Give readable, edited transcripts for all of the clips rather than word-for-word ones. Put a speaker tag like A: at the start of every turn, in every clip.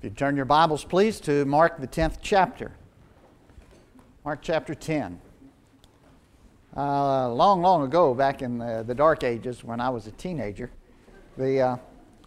A: You turn your Bibles, please, to Mark, the 10th chapter. Mark chapter 10. Long ago, back in the dark ages when I was a teenager, in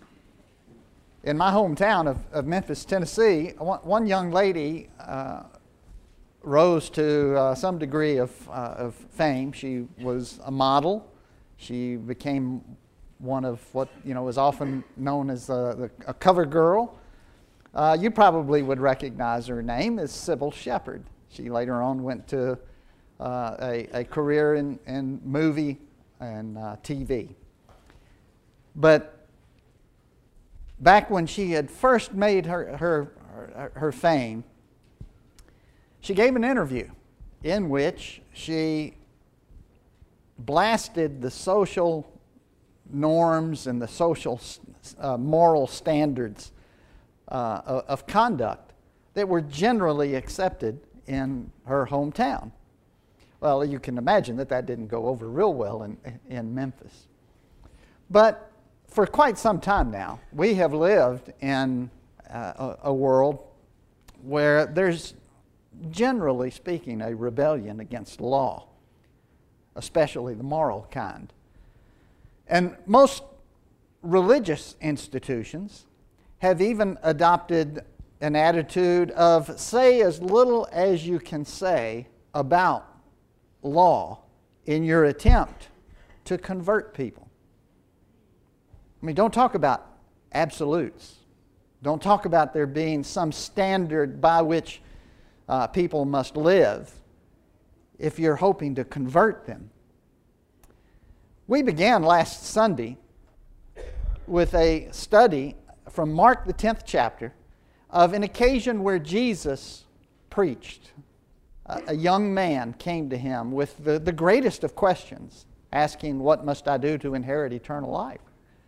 A: my hometown of Memphis, Tennessee, one young lady rose to some degree of fame. She was a model. She became one of what is often known as a cover girl. You probably would recognize her name as Sybil Shepherd. She later on went to a career in movie and TV. But back when she had first made her fame, she gave an interview in which she blasted the social norms and the social moral standards of conduct that were generally accepted in her hometown. Well, you can imagine that didn't go over real well in Memphis. But for quite some time now, we have lived in a world where there's, generally speaking, a rebellion against law, especially the moral kind. And most religious institutions have even adopted an attitude of say as little as you can say about law in your attempt to convert people. I mean, don't talk about absolutes. Don't talk about there being some standard by which people must live if you're hoping to convert them. We began last Sunday with a study from Mark, the 10th chapter, of an occasion where Jesus preached. A young man came to him with the greatest of questions, asking, "What must I do to inherit eternal life?"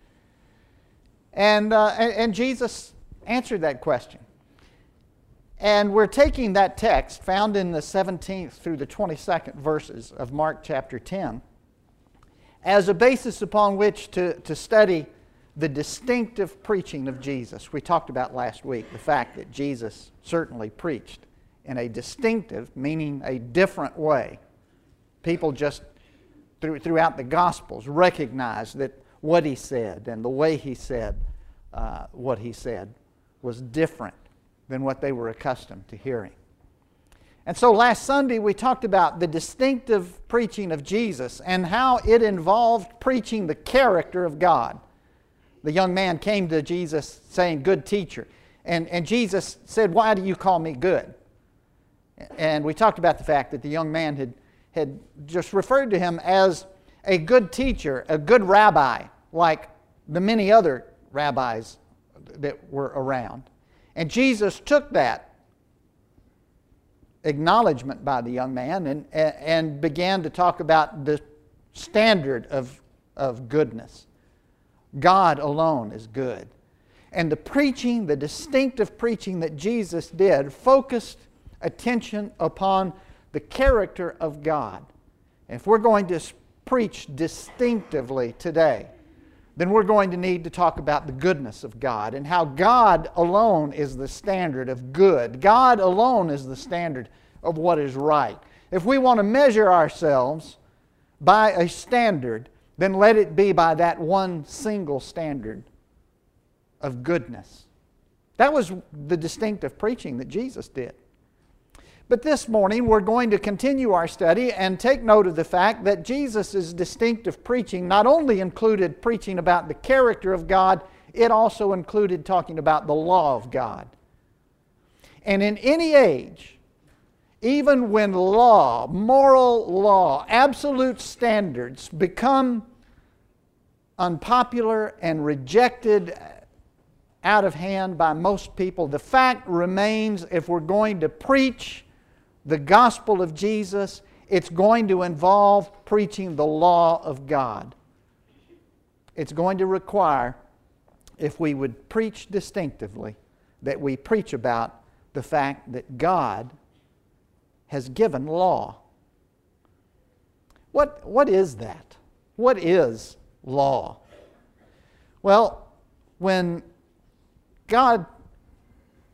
A: And Jesus answered that question. And we're taking that text, found in the 17th through the 22nd verses of Mark chapter 10, as a basis upon which to study the distinctive preaching of Jesus. We talked about last week the fact that Jesus certainly preached in a distinctive, meaning a different way. People just throughout the Gospels recognized that what he said and the way he said what he said was different than what they were accustomed to hearing. And so last Sunday we talked about the distinctive preaching of Jesus and how it involved preaching the character of God. The young man came to Jesus saying, "Good teacher." And Jesus said, "Why do you call me good?" And we talked about the fact that the young man had just referred to him as a good teacher, a good rabbi, like the many other rabbis that were around. And Jesus took that acknowledgement by the young man and began to talk about the standard of goodness. God alone is good. And the distinctive preaching that Jesus did focused attention upon the character of God. And if we're going to preach distinctively today, then we're going to need to talk about the goodness of God and how God alone is the standard of good. God alone is the standard of what is right. If we want to measure ourselves by a standard, then let it be by that one single standard of goodness. That was the distinctive preaching that Jesus did. But this morning we're going to continue our study and take note of the fact that Jesus' distinctive preaching not only included preaching about the character of God, it also included talking about the law of God. And in any age, even when law, moral law, absolute standards become unpopular and rejected out of hand by most people, the fact remains, if we're going to preach the gospel of Jesus, it's going to involve preaching the law of God. It's going to require, if we would preach distinctively, that we preach about the fact that God has given law. What is that? What is law? Well, when God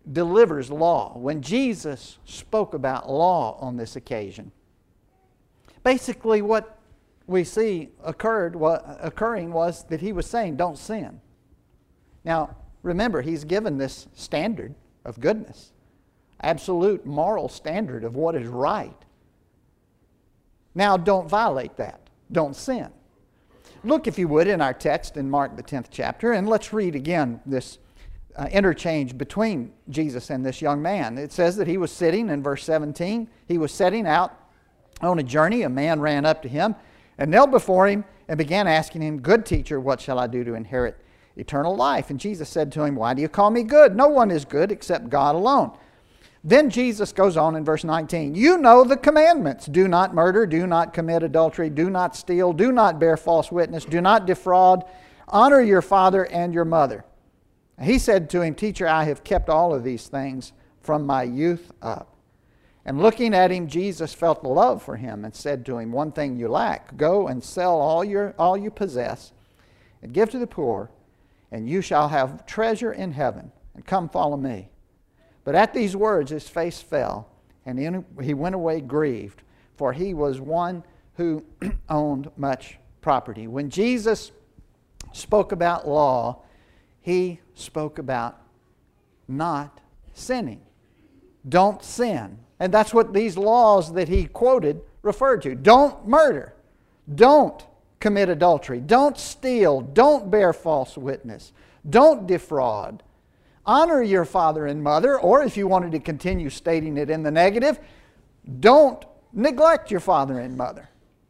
A: delivers law, when Jesus spoke about law on this occasion, basically what we see occurring was that he was saying, don't sin. Now, remember, he's given this standard of goodness, absolute moral standard of what is right. Now, don't violate that. Don't sin. Look, if you would, in our text in Mark the 10th chapter, and let's read again this interchange between Jesus and this young man. It says that he was sitting, in verse 17, he was setting out on a journey. A man ran up to him and knelt before him and began asking him, "Good teacher, what shall I do to inherit eternal life?" And Jesus said to him, "Why do you call me good? No one is good except God alone." Then Jesus goes on in verse 19, "You know the commandments. Do not murder, do not commit adultery, do not steal, do not bear false witness, do not defraud, honor your father and your mother." He said to him, "Teacher, I have kept all of these things from my youth up." And looking at him, Jesus felt love for him and said to him, "One thing you lack. Go and sell all you possess and give to the poor, and you shall have treasure in heaven. And come follow me." But at these words his face fell, and he went away grieved, for he was one who owned much property. When Jesus spoke about law, he spoke about not sinning. Don't sin. And that's what these laws that he quoted referred to. Don't murder. Don't commit adultery. Don't steal. Don't bear false witness. Don't defraud. Honor your father and mother, or if you wanted to continue stating it in the negative, don't neglect your father and mother.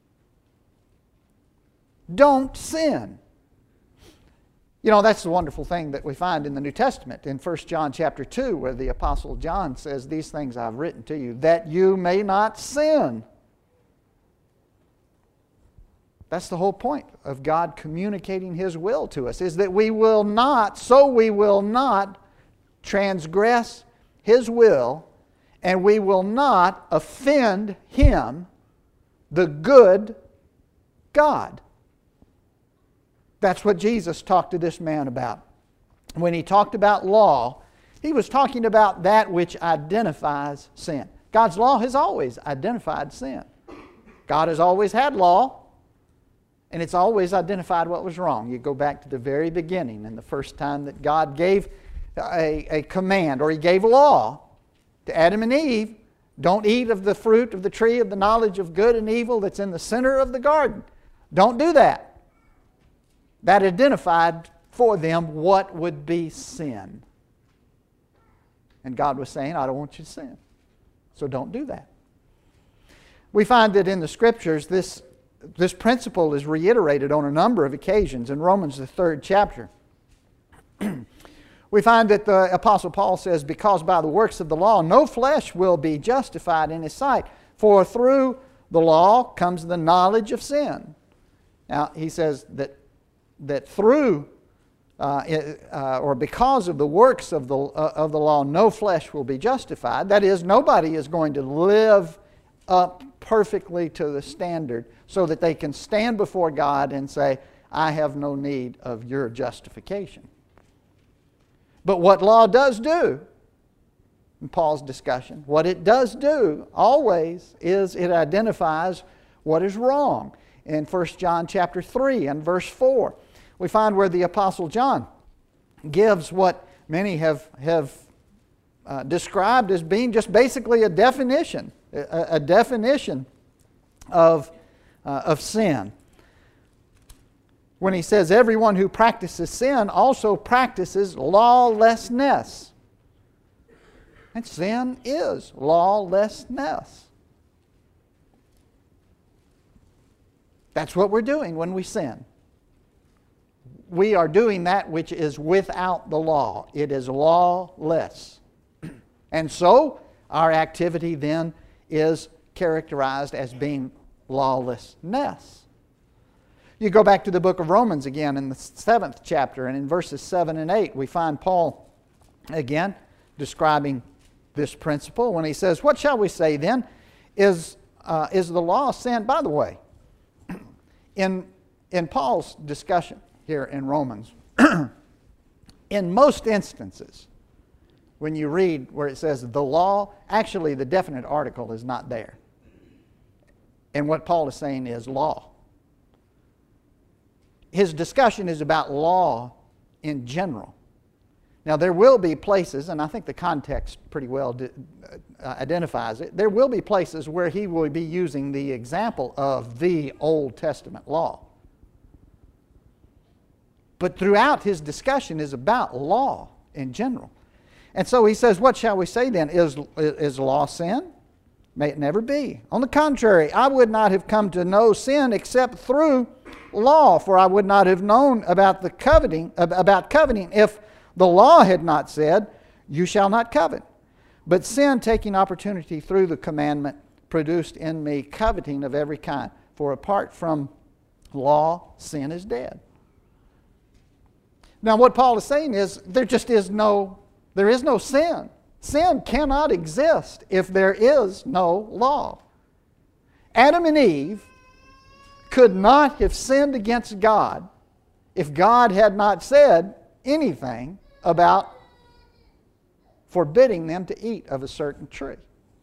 A: Don't sin. You know, that's the wonderful thing that we find in the New Testament in 1 John chapter 2, where the Apostle John says, "These things I've written to you, that you may not sin." That's the whole point of God communicating His will to us, is that we will not transgress His will, and we will not offend Him, the good God. That's what Jesus talked to this man about. When He talked about law, He was talking about that which identifies sin. God's law has always identified sin. God has always had law, and it's always identified what was wrong. You go back to the very beginning, and the first time that God gave a command, or He gave law to Adam and Eve, don't eat of the fruit of the tree of the knowledge of good and evil that's in the center of the garden. Don't do that. That identified for them what would be sin. And God was saying, I don't want you to sin. So don't do that. We find that in the Scriptures, this principle is reiterated on a number of occasions. In Romans, the 3rd chapter, we find that the Apostle Paul says, "Because by the works of the law no flesh will be justified in His sight, for through the law comes the knowledge of sin." Now, he says that through or because of the works of the law, no flesh will be justified. That is, nobody is going to live up perfectly to the standard so that they can stand before God and say, "I have no need of your justification." But what law does do, in Paul's discussion, what it does do always is it identifies what is wrong. In 1 John chapter 3 and verse 4, we find where the Apostle John gives what many have described as being just basically a definition of sin. When he says, "Everyone who practices sin also practices lawlessness." And sin is lawlessness. That's what we're doing when we sin. We are doing that which is without the law. It is lawless. And so, our activity then is characterized as being lawlessness. You go back to the book of Romans again in the 7th chapter, and in verses 7 and 8, we find Paul again describing this principle when he says, "What shall we say then? Is the law sin?" By the way, in Paul's discussion here in Romans, in most instances, when you read where it says the law, actually the definite article is not there. And what Paul is saying is law. His discussion is about law in general. Now there will be places, and I think the context pretty well identifies it, there will be places where he will be using the example of the Old Testament law. But throughout his discussion is about law in general. And so he says, what shall we say then? Is law sin? May it never be. On the contrary, I would not have come to know sin except through law, for I would not have known about coveting if the law had not said, you shall not covet. But sin, taking opportunity through the commandment, produced in me coveting of every kind. For apart from law, sin is dead. Now what Paul is saying is there is no sin. Sin cannot exist if there is no law. Adam and Eve could not have sinned against God if God had not said anything about forbidding them to eat of a certain tree.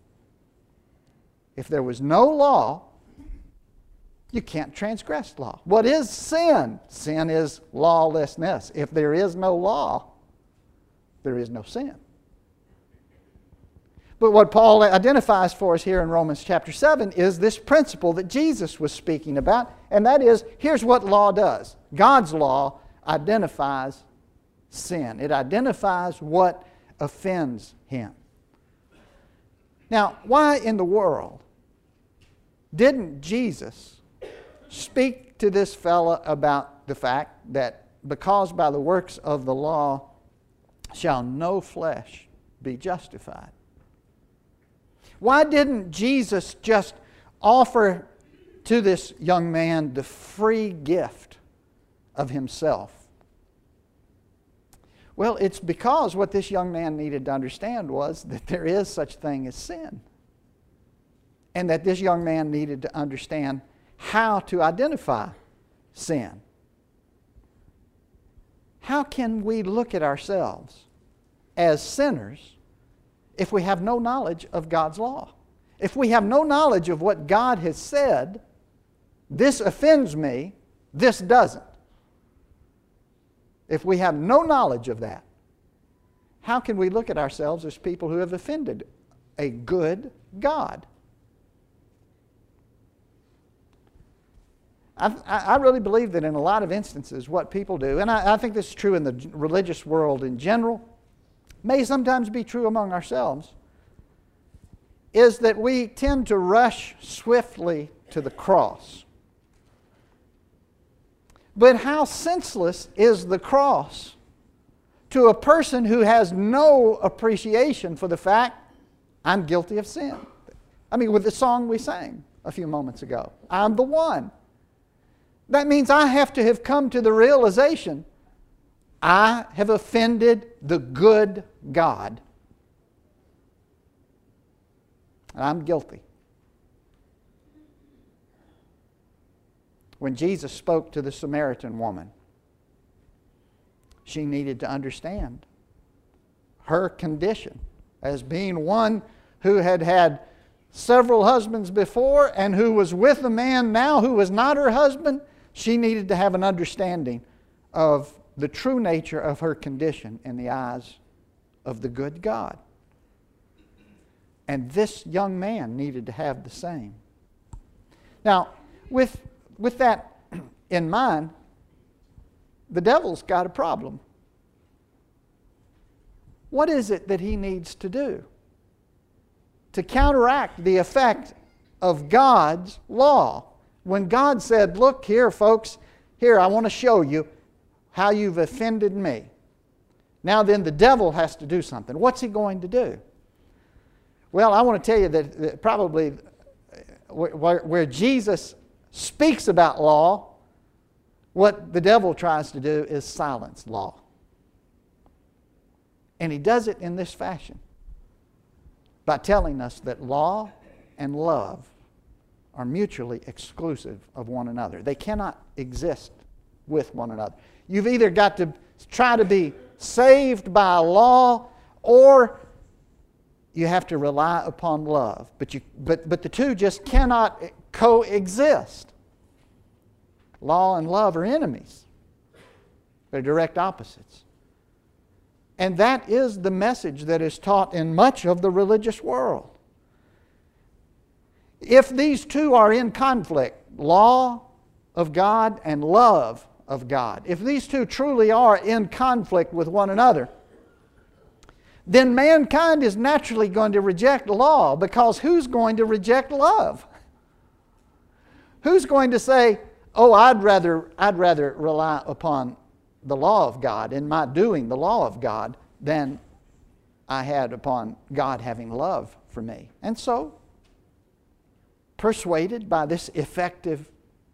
A: If there was no law, you can't transgress law. What is sin? Sin is lawlessness. If there is no law, there is no sin. But what Paul identifies for us here in Romans chapter 7 is this principle that Jesus was speaking about, and that is, here's what law does. God's law identifies sin. It identifies what offends Him. Now, why in the world didn't Jesus speak to this fella about the fact that because by the works of the law shall no flesh be justified? Why didn't Jesus just offer to this young man the free gift of Himself? Well, it's because what this young man needed to understand was that there is such thing as sin. And that this young man needed to understand how to identify sin. How can we look at ourselves as sinners if we have no knowledge of God's law? If we have no knowledge of what God has said, this offends me, this doesn't. If we have no knowledge of that, how can we look at ourselves as people who have offended a good God? I really believe that in a lot of instances what people do, and I think this is true in the religious world in general, may sometimes be true among ourselves, is that we tend to rush swiftly to the cross. But how senseless is the cross to a person who has no appreciation for the fact, I'm guilty of sin? I mean, with the song we sang a few moments ago, I'm the one. That means I have to have come to the realization I have offended the good God. I'm guilty. When Jesus spoke to the Samaritan woman, she needed to understand her condition as being one who had had several husbands before and who was with a man now who was not her husband. She needed to have an understanding of the true nature of her condition in the eyes of the good God. And this young man needed to have the same. Now, with that in mind, the devil's got a problem. What is it that he needs to do to counteract the effect of God's law? When God said, look here, folks, here, I want to show you how you've offended me. Now then, the devil has to do something. What's he going to do? Well, I want to tell you that probably where Jesus speaks about law, what the devil tries to do is silence law. And he does it in this fashion, by telling us that law and love are mutually exclusive of one another. They cannot exist with one another. You've either got to try to be saved by law or you have to rely upon love. But the two just cannot coexist. Law and love are enemies. They're direct opposites. And that is the message that is taught in much of the religious world. If these two are in conflict, law of God and love of God, if these two truly are in conflict with one another, then mankind is naturally going to reject law, because who's going to reject love? Who's going to say, oh, I'd rather rely upon the law of God and my doing the law of God than I had upon God having love for me? And so, persuaded by this effective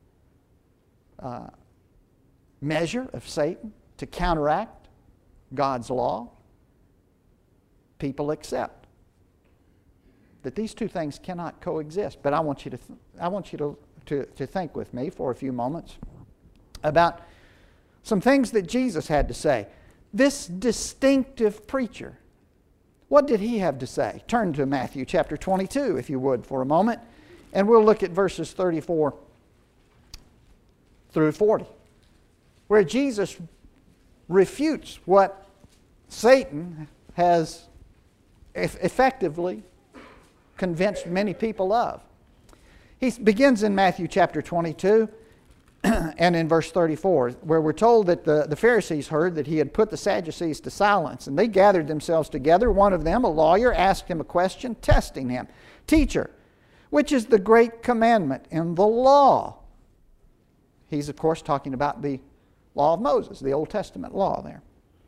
A: measure of Satan to counteract God's law, people accept that these two things cannot coexist. But I want you to think with me for a few moments about some things that Jesus had to say. This distinctive preacher, what did he have to say? Turn to Matthew chapter 22, if you would, for a moment, and we'll look at verses 34 through 40, where Jesus refutes what Satan has effectively convinced many people of. He begins in Matthew chapter 22 and in verse 34, where we're told that the Pharisees heard that he had put the Sadducees to silence, and they gathered themselves together. One of them, a lawyer, asked him a question, testing him. Teacher, which is the great commandment in the law? He's, of course, talking about the law of Moses, the Old Testament law there.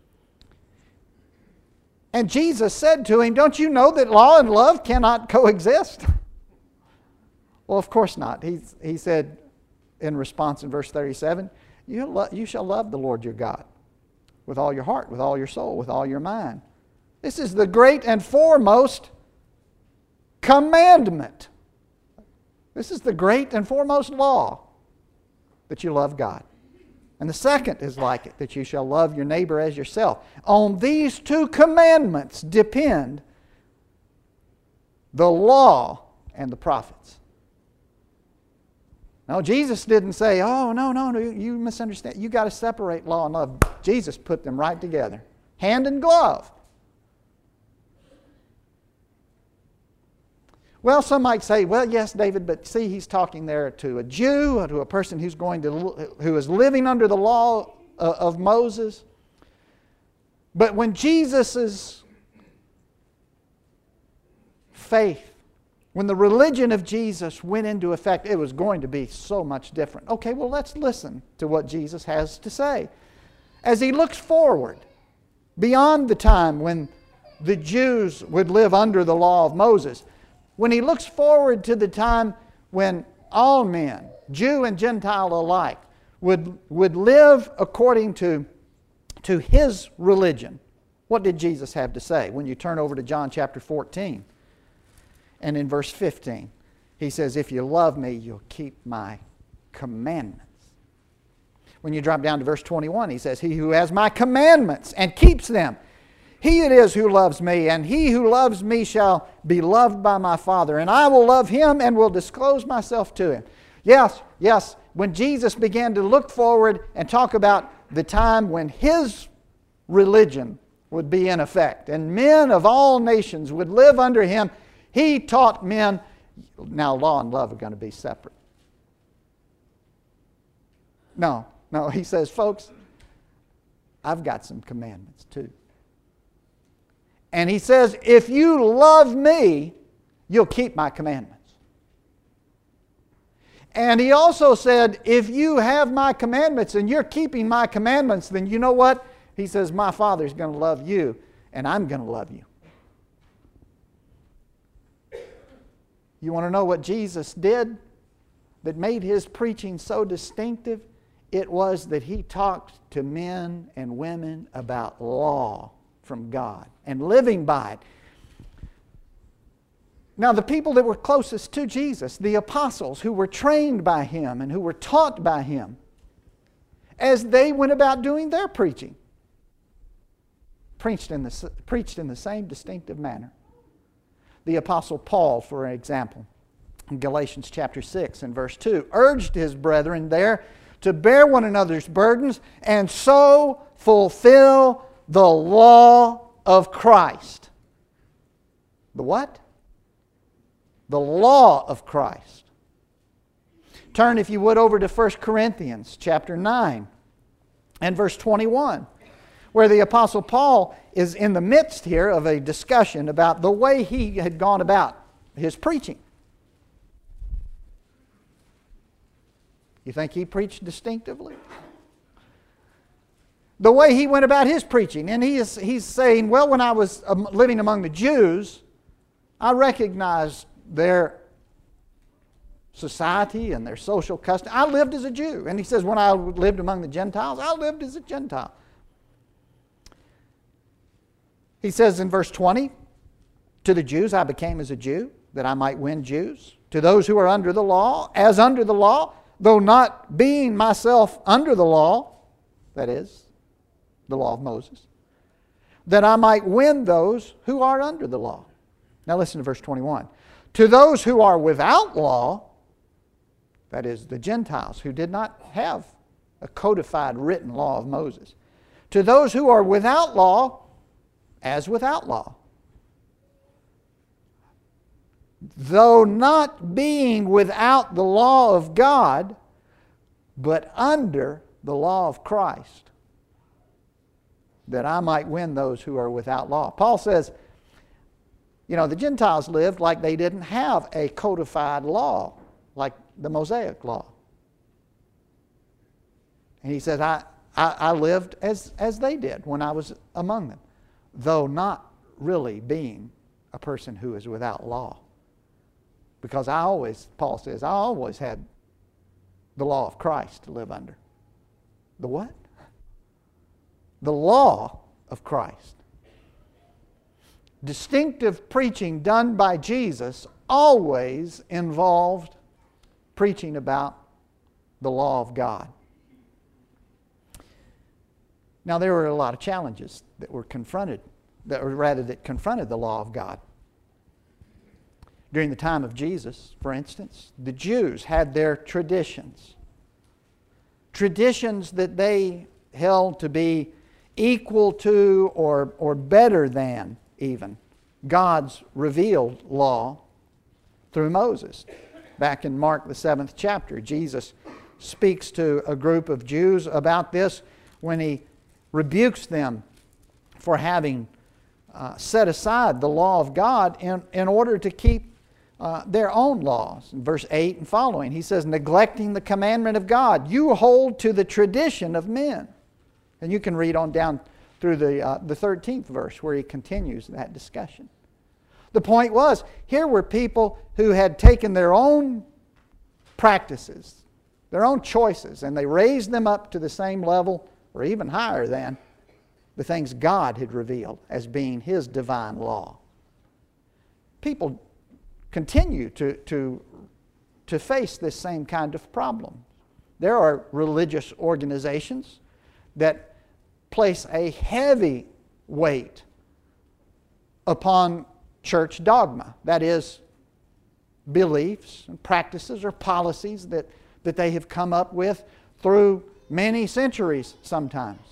A: And Jesus said to him, don't you know that law and love cannot coexist? Well, of course not. He said in response in verse 37, you shall love the Lord your God with all your heart, with all your soul, with all your mind. This is the great and foremost commandment. This is the great and foremost law, that you love God. And the second is like it, that you shall love your neighbor as yourself. On these two commandments depend the law and the prophets. No, Jesus didn't say, oh, no, you misunderstand. You got to separate law and love. Jesus put them right together, hand in glove. Well, some might say, well, yes, David, but see, he's talking there to a Jew, to a person who is living under the law of Moses. But when Jesus' faith, when the religion of Jesus went into effect, it was going to be so much different. Okay, well, let's listen to what Jesus has to say. As he looks forward, beyond the time when the Jews would live under the law of Moses, when he looks forward to the time when all men, Jew and Gentile alike, would live according to his religion, what did Jesus have to say? When you turn over to John chapter 14 and in verse 15, he says, if you love me, you'll keep my commandments. When you drop down to verse 21, he says, he who has my commandments and keeps them, he it is who loves me, and he who loves me shall be loved by my Father, and I will love him and will disclose myself to him. Yes, when Jesus began to look forward and talk about the time when his religion would be in effect, and men of all nations would live under him, he taught men, now law and love are going to be separate. No, he says, folks, I've got some commandments too. And he says, if you love me, you'll keep my commandments. And he also said, if you have my commandments and you're keeping my commandments, then you know what? He says, my Father's going to love you, and I'm going to love you. You want to know what Jesus did that made his preaching so distinctive? It was that he talked to men and women about law from God and living by it. Now, the people that were closest to Jesus, the apostles who were trained by him and who were taught by him, as they went about doing their preaching, preached in the same distinctive manner. The Apostle Paul, for example, in Galatians chapter 6 and verse 2, urged his brethren there to bear one another's burdens and so fulfill the law of Christ. The what? The law of Christ. Turn, if you would, over to 1 Corinthians chapter 9 and verse 21, where the Apostle Paul is in the midst here of a discussion about the way he had gone about his preaching. You think he preached distinctively? The way he went about his preaching. And he's saying, well, when I was living among the Jews, I recognized their society and their social custom. I lived as a Jew. And he says, when I lived among the Gentiles, I lived as a Gentile. He says in verse 20, to the Jews I became as a Jew, that I might win Jews. To those who are under the law, as under the law, though not being myself under the law, that is, the law of Moses, that I might win those who are under the law. Now listen to verse 21. To those who are without law, that is, the Gentiles who did not have a codified written law of Moses. To those who are without law, as without law. Though not being without the law of God, but under the law of Christ, that I might win those who are without law. Paul says, you know, the Gentiles lived like they didn't have a codified law, like the Mosaic law. And he says, I lived as they did when I was among them, though not really being a person who is without law. Because Paul says, I always had the law of Christ to live under. The what? The law of Christ. Distinctive preaching done by Jesus always involved preaching about the law of God. Now there were a lot of challenges that confronted the law of God. During the time of Jesus, for instance, the Jews had their traditions. Traditions that they held to be equal to or better than even God's revealed law through Moses. Back in Mark the 7th chapter, Jesus speaks to a group of Jews about this when he rebukes them for having set aside the law of God in order to keep their own laws. In verse 8 and following, he says, neglecting the commandment of God, you hold to the tradition of men. And you can read on down through the 13th verse where he continues that discussion. The point was, here were people who had taken their own practices, their own choices, and they raised them up to the same level or even higher than the things God had revealed as being His divine law. People continue to face this same kind of problem. There are religious organizations that place a heavy weight upon church dogma. That is, beliefs and practices or policies that they have come up with through many centuries sometimes.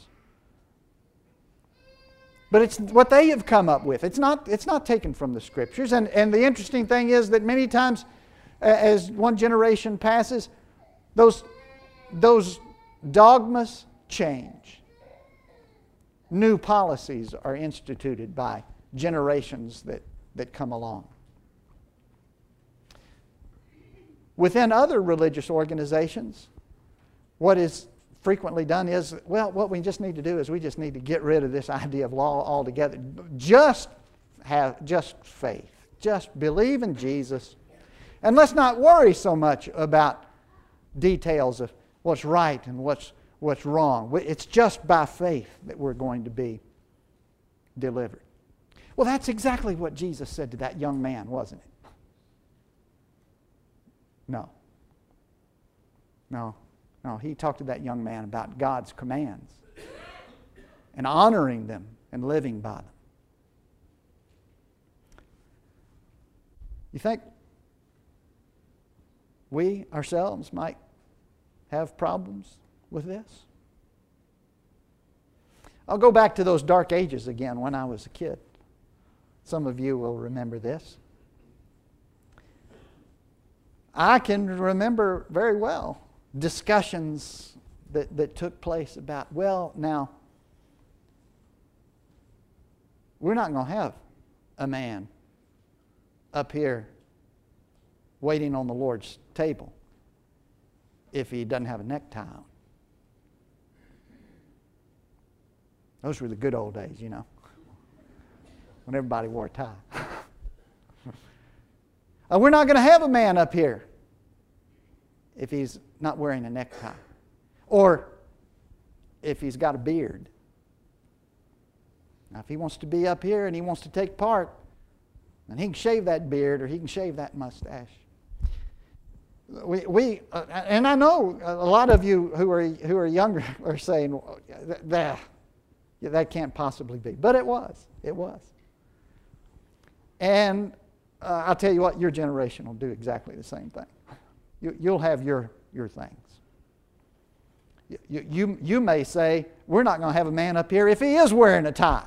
A: But it's what they have come up with. It's not taken from the Scriptures. And the interesting thing is that many times as one generation passes, those dogmas change. New policies are instituted by generations that come along. Within other religious organizations, what is frequently done is, well, what we just need to do is we just need to get rid of this idea of law altogether. Just faith. Just believe in Jesus. And let's not worry so much about details of what's right and what's wrong. It's just by faith that we're going to be delivered. Well, that's exactly what Jesus said to that young man, wasn't it? No. He talked to that young man about God's commands and honoring them and living by them. You think we ourselves might have problems with this? I'll go back to those dark ages again when I was a kid. Some of you will remember this. I can remember very well discussions that took place about, well, now, we're not going to have a man up here waiting on the Lord's table if he doesn't have a necktie on. Those were the good old days, you know, when everybody wore a tie. We're not going to have a man up here if he's not wearing a necktie. Or if he's got a beard. Now, if he wants to be up here and he wants to take part, then he can shave that beard or he can shave that mustache. And I know a lot of you who are younger are saying, that can't possibly be. But it was. It was. And I'll tell you what, your generation will do exactly the same thing. You'll have your things. You may say, we're not going to have a man up here if he is wearing a tie.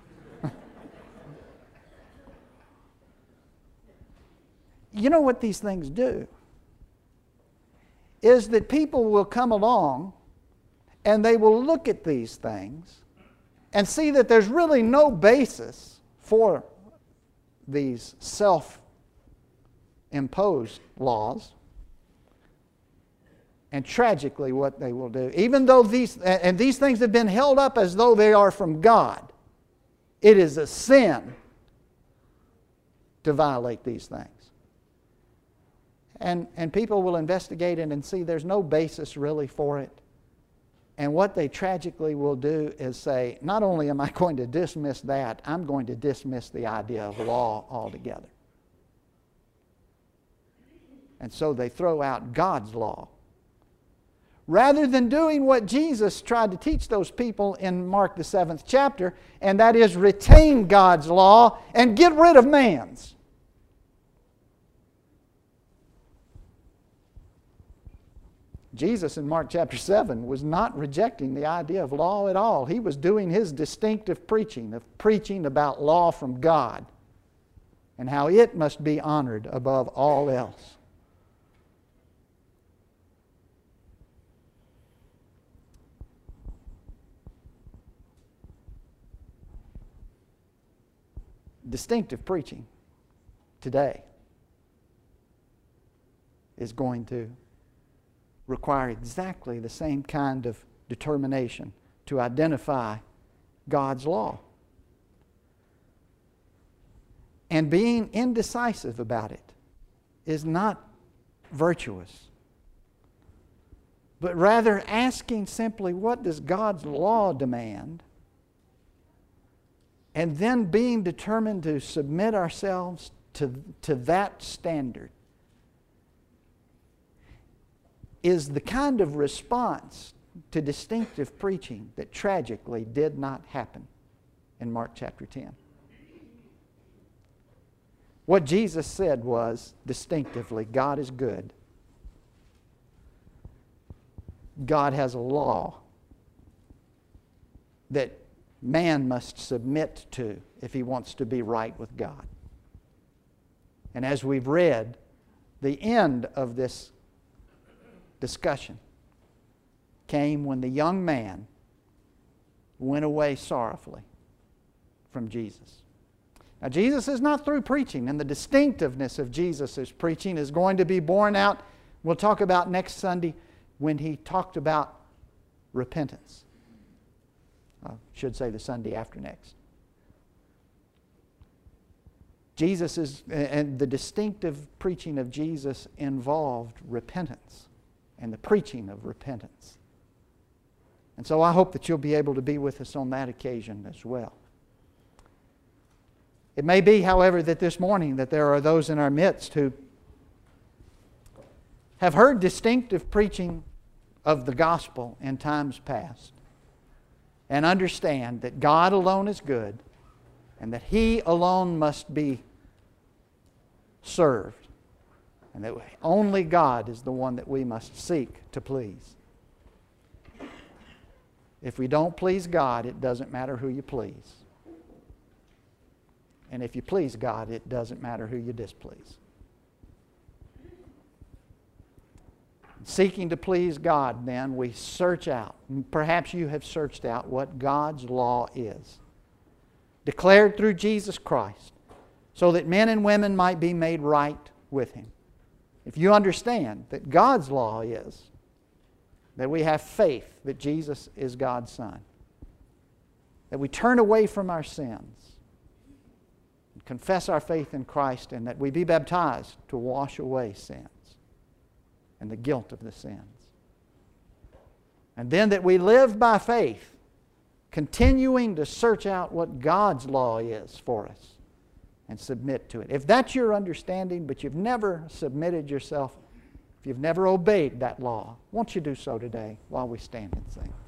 A: You know what these things do? Is that people will come along and they will look at these things and see that there's really no basis for these self-imposed laws. And tragically what they will do, even though these things have been held up as though they are from God, it is a sin to violate these things. And people will investigate it and see there's no basis really for it. And what they tragically will do is say, not only am I going to dismiss that, I'm going to dismiss the idea of law altogether. And so they throw out God's law. Rather than doing what Jesus tried to teach those people in Mark the 7th chapter, and that is retain God's law and get rid of man's. Jesus in Mark chapter 7 was not rejecting the idea of law at all. He was doing his distinctive preaching, of preaching about law from God and how it must be honored above all else. Distinctive preaching today is going to require exactly the same kind of determination to identify God's law. And being indecisive about it is not virtuous, but rather asking simply, what does God's law demand? And then being determined to submit ourselves to that standard is the kind of response to distinctive preaching that tragically did not happen in Mark chapter 10. What Jesus said was, distinctively, God is good. God has a law that man must submit to if he wants to be right with God. And as we've read, the end of this discussion came when the young man went away sorrowfully from Jesus. Now, Jesus is not through preaching, and the distinctiveness of Jesus' preaching is going to be borne out, we'll talk about next Sunday, when he talked about repentance. I should say the Sunday after next. And the distinctive preaching of Jesus involved repentance and the preaching of repentance. And so I hope that you'll be able to be with us on that occasion as well. It may be, however, that this morning that there are those in our midst who have heard distinctive preaching of the gospel in times past, and understand that God alone is good and that He alone must be served, and that only God is the one that we must seek to please. If we don't please God, it doesn't matter who you please. And if you please God, it doesn't matter who you displease. Seeking to please God, then, we search out, and perhaps you have searched out what God's law is, declared through Jesus Christ, so that men and women might be made right with Him. If you understand that God's law is that we have faith that Jesus is God's Son, that we turn away from our sins, and confess our faith in Christ, and that we be baptized to wash away sins and the guilt of the sins. And then that we live by faith, continuing to search out what God's law is for us and submit to it. If that's your understanding, but you've never submitted yourself, if you've never obeyed that law, won't you do so today while we stand and sing?